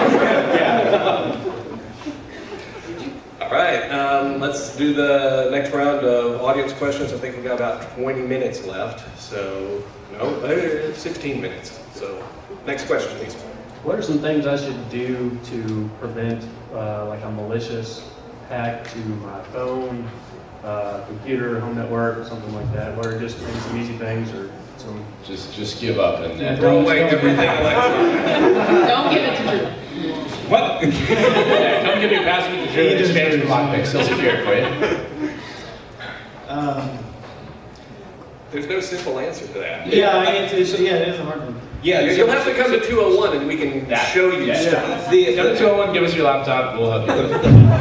All right, let's do the next round of audience questions. I think we've got about 20 minutes left. So, no, 16 minutes. So, next question, please. What are some things I should do to prevent like a malicious hack to my phone, computer, home network, something like that? What are just some easy things or some? just give up and throw away everything electronic. Don't give it to Drew. What? Yeah, come give me a password to Drew and exchange for lockpicks. He'll secure it for you. There's no simple answer to that. Yeah, it is a hard one. Yeah, You'll have to come to 201 and we can show you stuff. Come to 201, give us your laptop, we'll help you.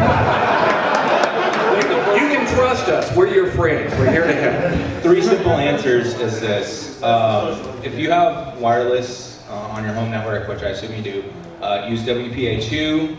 You can trust us. We're your friends. We're here to help. 3 simple answers is this. If you have wireless on your home network, which I assume you do, use WPA2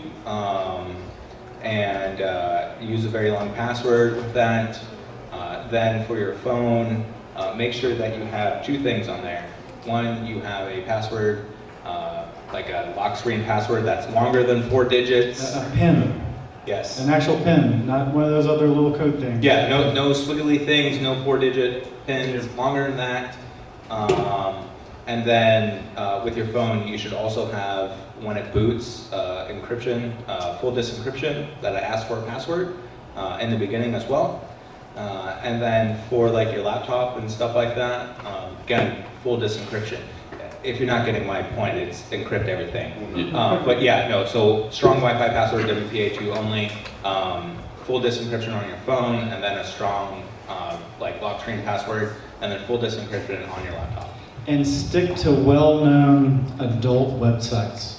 and use a very long password with that. Then for your phone, make sure that you have 2 things on there. One, you have a password, like a lock screen password that's longer than 4 digits. A PIN. Yes. An actual PIN, not one of those other little code things. Yeah, no squiggly things, no 4-digit pins, longer than that. And then with your phone, you should also have, when it boots, encryption, full disk encryption that I asked for a password in the beginning as well. And then for like your laptop and stuff like that, again, full disk encryption. If you're not getting my point, it's encrypt everything. But yeah, no, so strong Wi-Fi password, WPA2 only, full disk encryption on your phone, and then a strong like lock screen password, and then full disk encryption on your laptop. And stick to well-known adult websites.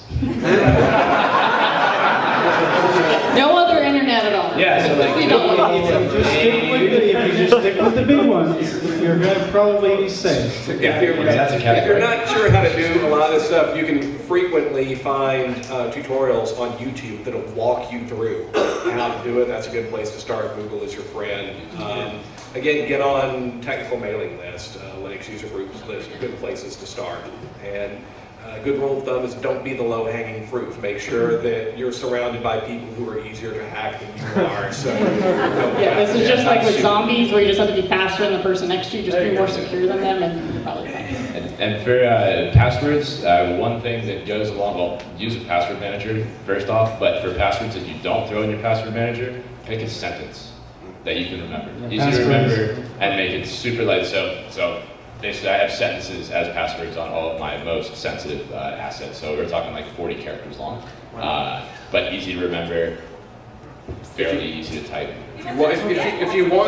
No other internet at all. Yeah, so like, We don't want If you just stick with the big ones, you're going to probably be safe. If that's a you're category. not sure how to do a lot of this stuff, you can frequently find tutorials on YouTube that'll walk you through how to do it. That's a good place to start. Google is your friend. Again, get on technical mailing list, Linux user groups list, are good places to start. And a good rule of thumb is don't be the low-hanging fruit. Make sure that you're surrounded by people who are easier to hack than you are. So, Yeah, this is just like with zombies where you just have to be faster than the person next to you, just be more secure than them, and you're probably fine. And for passwords, one thing that goes along, well, use a password manager first off, but for passwords that you don't throw in your password manager, pick a sentence that you can remember. Easy to remember and make it super light. So basically I have sentences as passwords on all of my most sensitive assets. So we're talking like 40 characters long, but easy to remember, fairly easy to type. if you want,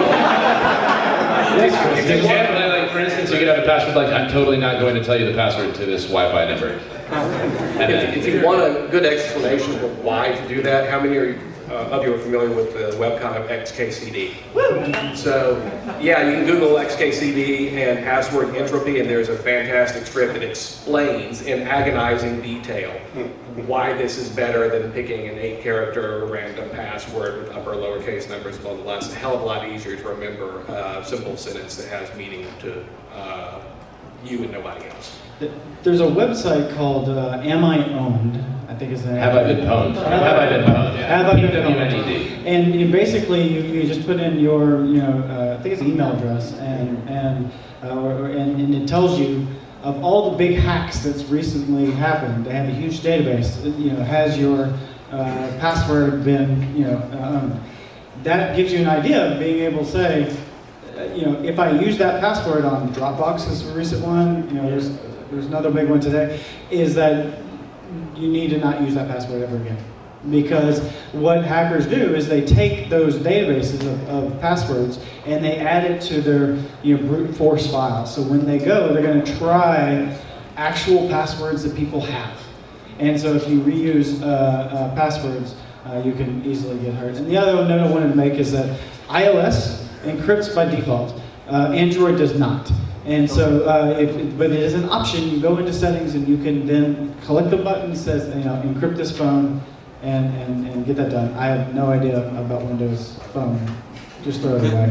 If you can, like for instance, you could have a password like, I'm totally not going to tell you the password to this Wi-Fi number. if you want a good explanation of why to do that, how many of you are familiar with the webcomic XKCD? So, yeah, you can Google XKCD and password entropy, and there's a fantastic script that explains in agonizing detail why this is better than picking an 8-character random password with upper and lowercase numbers, blah, blah, blah. It's a hell of a lot easier to remember a simple sentence that has meaning to you and nobody else. There's a website called Am I Owned? I think is the name. Have I been pwned? Have I been pwned? Yeah. Have I been pwned? PWNED. And basically, you just put in your, I think it's email address, and it tells you of all the big hacks that's recently happened. They have a huge database. Has your password been, owned? That gives you an idea of being able to say, if I use that password on Dropbox, is a recent one. There's another big one today. Is that you need to not use that password ever again. Because what hackers do is they take those databases of passwords and they add it to their brute force files. So when they go, they're going to try actual passwords that people have. And so if you reuse passwords, you can easily get hurt. And the other note I wanted to make is that iOS encrypts by default. Android does not. And so, but it is an option. You go into settings and you can then click the button that says, encrypt this phone and get that done. I have no idea about Windows Phone. Just throw it away.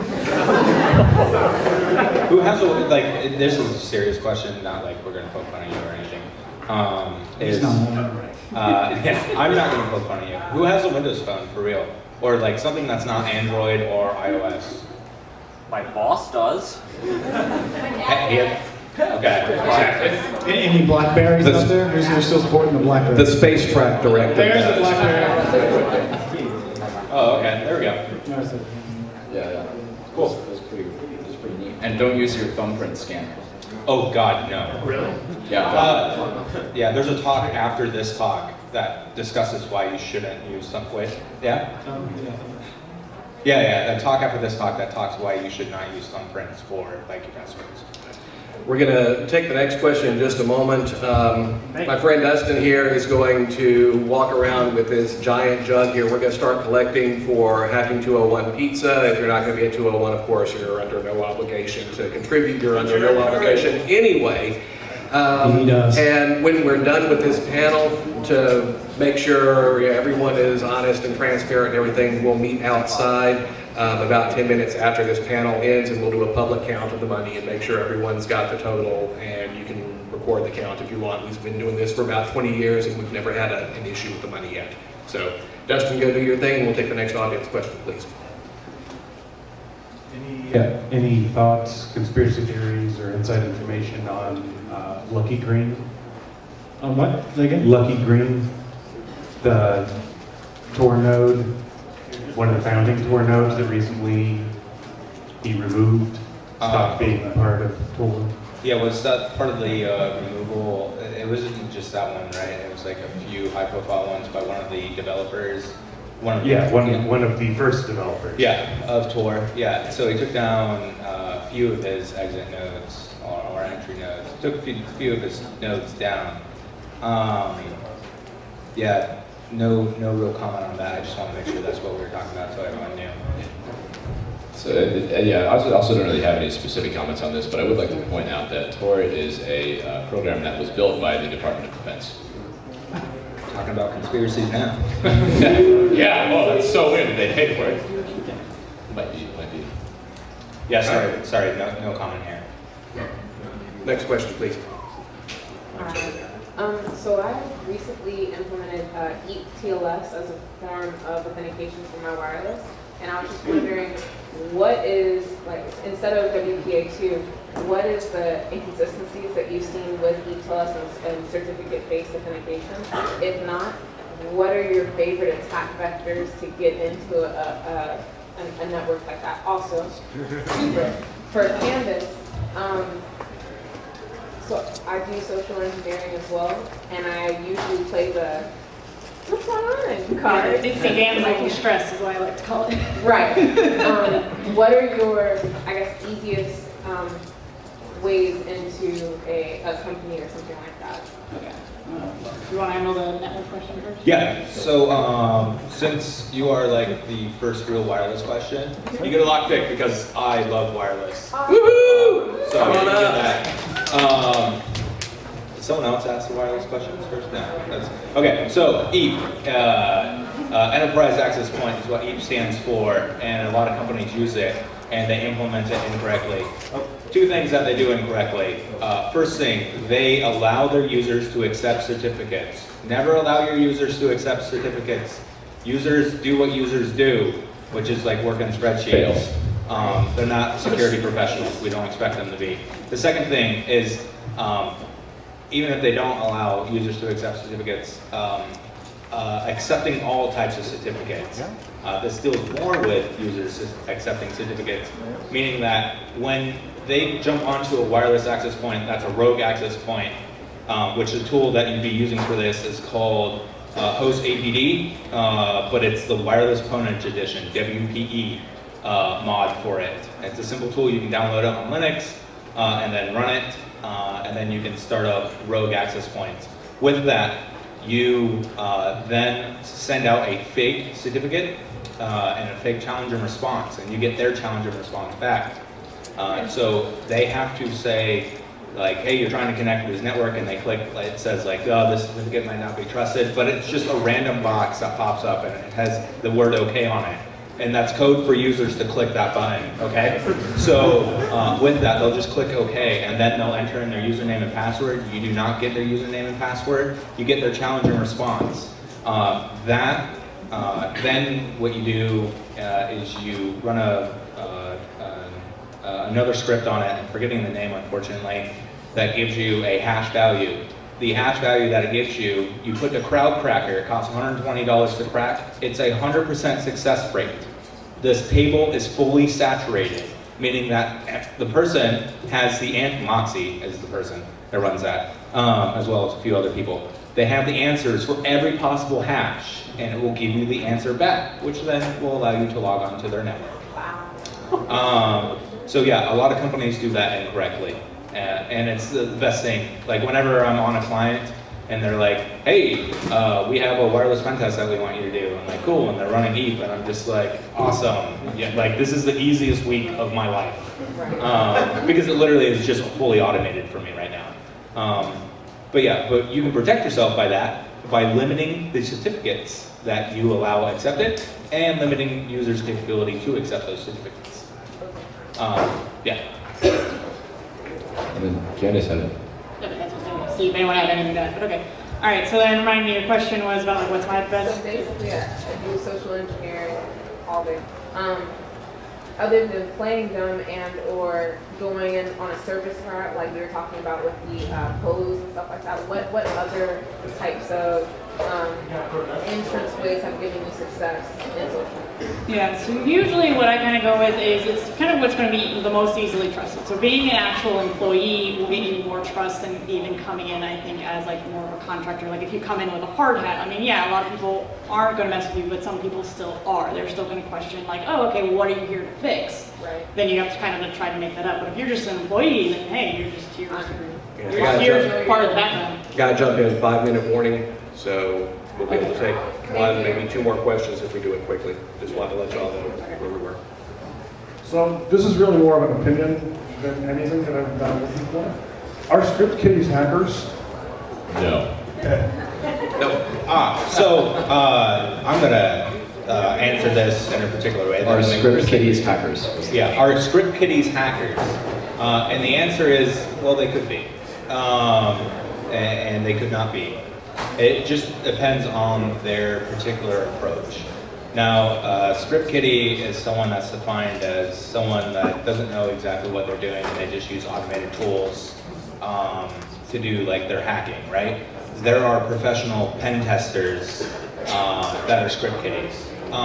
Who has this is a serious question, not like we're gonna poke fun at you or anything. Yeah, I'm not gonna poke fun at you. Who has a Windows Phone for real? Or like something that's not Android or iOS? My boss does. Okay, exactly. Any Blackberries out there? Who's still supporting the Blackberry? The Space Track Directive. There's the Blackberry. Oh, okay. There we go. Yeah. Cool. That's pretty neat. And don't use your thumbprint scanner. Oh God, no. Really? Yeah. Yeah. There's a talk after this talk that discusses why you shouldn't use thumbprint. Yeah. Yeah, the talk after this talk that talks why you should not use thumbprints for like your passwords. We're going to take the next question in just a moment. My friend Dustin here is going to walk around with this giant jug here. We're going to start collecting for Hacking 201 pizza. If you're not going to be at 201, of course, you're under no obligation to contribute. You're under no obligation anyway. And when we're done with this panel, to make sure everyone is honest and transparent and everything, we'll meet outside about 10 minutes after this panel ends, and we'll do a public count of the money and make sure everyone's got the total, and you can record the count if you want. We've been doing this for about 20 years and we've never had an issue with the money yet. So Dustin, go do your thing and we'll take the next audience question, please. Any thoughts, conspiracy theories, or inside information on Lucky Green? On what? Say again? Lucky Green, the Tor node, one of the founding Tor nodes that recently he removed, stopped being part of Tor. Yeah, was that part of the removal? It wasn't just that one, right? It was like a few high-profile ones by one of the developers. One of the first developers. Yeah, of Tor. Yeah, so he took down a few of his exit nodes or entry nodes. Took a few of his nodes down. Yeah, no real comment on that. I just want to make sure that's what we were talking about so everyone knew. So yeah, I also don't really have any specific comments on this, but I would like to point out that Tor is a program that was built by the Department of Defense. Talking about conspiracies now. Yeah, well, that's so weird that they paid for it. Might be. Yeah, sorry, no comment here. Next question, please. So I recently implemented EAT TLS as a form of authentication for my wireless, and I was just wondering, what is, like, instead of WPA2, what is the inconsistencies that you've seen with EAT TLS and certificate-based authentication? If not, what are your favorite attack vectors to get into a network like that? Also, for Canvas, so I do social engineering as well, and I usually play the "what's going on" card. It's a damsel stress is what I like to call it. Right. What are your, I guess, easiest ways into a company or something like that? Okay. You want to handle the network question first? Yeah, so since you are like the first real wireless question, you get a lockpick because I love wireless. Woohoo! So you get that. Did someone else ask the wireless questions first? No. Okay, so EAP, Enterprise Access Point is what EAP stands for, and a lot of companies use it, and they implement it incorrectly. Two things that they do incorrectly. First thing, they allow their users to accept certificates. Never allow your users to accept certificates. Users do what users do, which is like work on spreadsheets. They're not security professionals. We don't expect them to be. The second thing is, even if they don't allow users to accept certificates, accepting all types of certificates. This deals more with users accepting certificates, meaning that when they jump onto a wireless access point, that's a rogue access point, which the tool that you'd be using for this is called Host APD, but it's the Wireless Ponage Edition, WPE mod for it. It's a simple tool. You can download it on Linux and then run it, and then you can start up rogue access points. With that, you then send out a fake certificate and a fake challenge and response, and you get their challenge and response back. So they have to say, like, hey, you're trying to connect to this network, and they click, it says like, oh, this certificate might not be trusted, but it's just a random box that pops up and it has the word OK on it. And that's code for users to click that button, okay? So with that, they'll just click OK, and then they'll enter in their username and password. You do not get their username and password. You get their challenge and response. Then what you do is you run another script on it, I'm forgetting the name unfortunately, that gives you a hash value. The hash value that it gives you, you put the crowd cracker, it costs $120 to crack. It's a 100% success rate. This table is fully saturated, meaning that the person has the Moxie is the person that runs that, as well as a few other people. they have the answers for every possible hash, and it will give you the answer back, which then will allow you to log on to their network. So yeah, a lot of companies do that incorrectly, and it's the best thing. Like whenever I'm on a client and they're like, hey, we have a wireless pen test that we want you to do. I'm like, cool, and they're running EAP, and I'm just like, awesome. Yeah, like this is the easiest week of my life. Because it literally is just fully automated for me right now. But yeah, but you can protect yourself by that, by limiting the certificates that you allow accepted, and limiting users' capability to accept those certificates. Yeah. And then Candace had it. Yeah, but that's what I was gonna see if anyone had anything to add, but okay. All right, so then remind me, your question was about like what's my best? So basically, I do social engineering all day. Other than playing dumb and or going in on a service route, like we were talking about with the pose and stuff like that, what other types of entrance ways have given you success in social? Yeah, so usually what I kind of go with is it's kind of what's going to be the most easily trusted. So being an actual employee will get you more trust than even coming in, I think, as like more of a contractor. Like if you come in with a hard hat, I mean, yeah, a lot of people aren't going to mess with you, but some people still are. They're still going to question like, oh, okay, well, what are you here to fix? Right. Then you have to kind of try to make that up. But if you're just an employee, then hey, you're just here. Yeah. You're just here as part of the background. Gotta jump in, 5-minute warning, so we'll be able to take one, maybe 2 more questions if we do it quickly. Just wanted to let y'all know where we were. So this is really more of an opinion than anything that I've done with before. Are script kiddies hackers? No. No. So I'm gonna answer this in a particular way. Are script kiddies hackers? Yeah, are script kiddies hackers? And the answer is, well, they could be. And they could not be. It just depends on their particular approach. Now, script kiddie is someone that's defined as someone that doesn't know exactly what they're doing, and they just use automated tools to do like their hacking, right? There are professional pen testers that are script kiddies.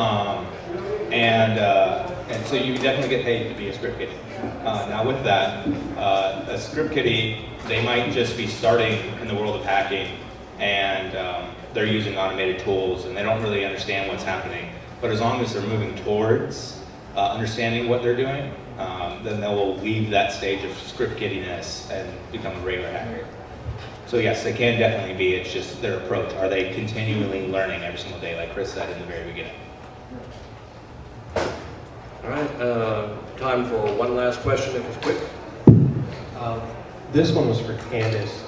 And so you definitely get paid to be a script kiddie. Now with that, a script kiddie, they might just be starting in the world of hacking, and they're using automated tools, and they don't really understand what's happening. But as long as they're moving towards understanding what they're doing, then they will leave that stage of script kiddiness and become a regular hacker. So yes, they can definitely be. It's just their approach. Are they continually learning every single day, like Chris said in the very beginning? All right, time for one last question if it's quick. This one was for Candace.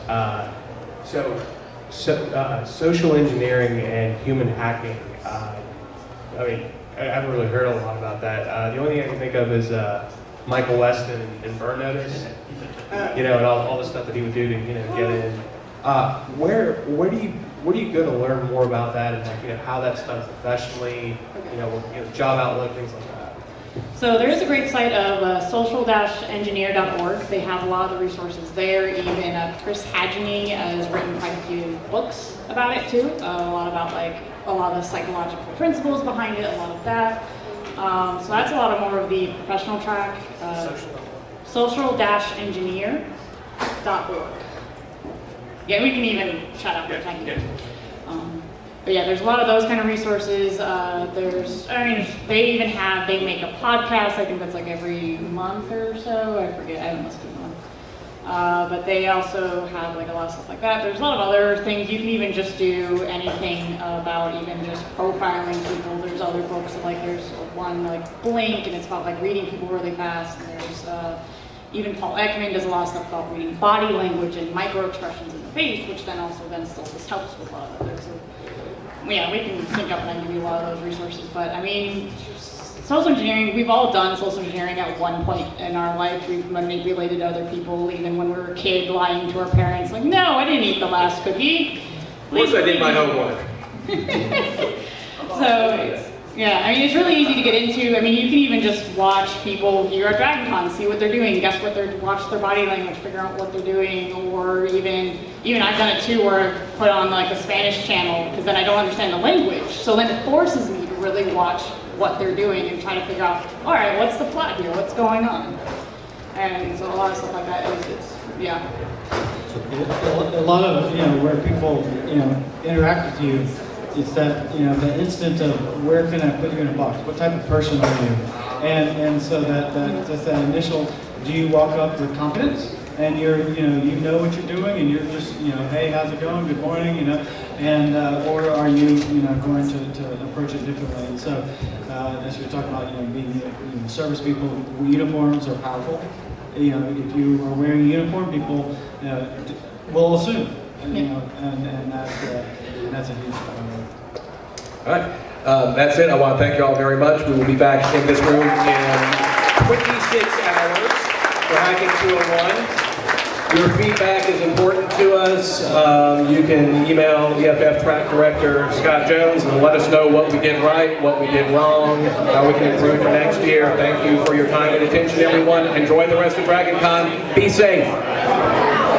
Social engineering and human hacking. I mean, I haven't really heard a lot about that. The only thing I can think of is Michael Weston and Burn Notice. You know, and all the stuff that he would do to get in. Where do you go to learn more about that, and how that's done professionally? Job outlook, things like that. So there is a great site of social-engineer.org. They have a lot of the resources there. Even Chris Hadjany has written quite a few books about it too. A lot about a lot of the psychological principles behind it, a lot of that. So that's a lot of more of the professional track. Social-engineer.org. Yeah, we can even shout out their but yeah, there's a lot of those kind of resources. They make a podcast. I think that's like every month or so. I forget. I haven't listened to one. But they also have like a lot of stuff like that. There's a lot of other things. You can even just do anything about even just profiling people. There's other books there's one like Blink, and it's about like reading people really fast. And there's even Paul Ekman does a lot of stuff about reading body language and micro expressions in the face, which then still just helps with a lot of it. So yeah, we can sync up and I can give you a lot of those resources. But I mean, social engineering, we've all done social engineering at one point in our life. We've manipulated other people, even when we were a kid, lying to our parents, like, no, I didn't eat the last cookie. Of course I did my homework. Yeah, I mean, it's really easy to get into. I mean, you can even just watch people here at DragonCon, see what they're doing, watch their body language, figure out what they're doing, or even I've done it too, where I've put on like a Spanish channel, because then I don't understand the language. So then it forces me to really watch what they're doing and try to figure out, all right, what's the plot here? What's going on? And so a lot of stuff like that yeah. a lot of, where people, interact with you, it's that, the instant of where can I put you in a box? What type of person are you? And so that's that initial, do you walk up with confidence? And you know what you're doing, and you're just, hey, how's it going? Good morning, and or are you, going to approach it differently? And so, as we're talking about, being service people, uniforms are powerful. If you are wearing a uniform, people will assume, and that's a huge problem. All right, that's it. I want to thank you all very much. We will be back in this room in 26 hours for Hacking 201. Your feedback is important to us. You can email EFF Track Director Scott Jones and let us know what we did right, what we did wrong, how we can improve for next year. Thank you for your time and attention, everyone. Enjoy the rest of DragonCon. Be safe.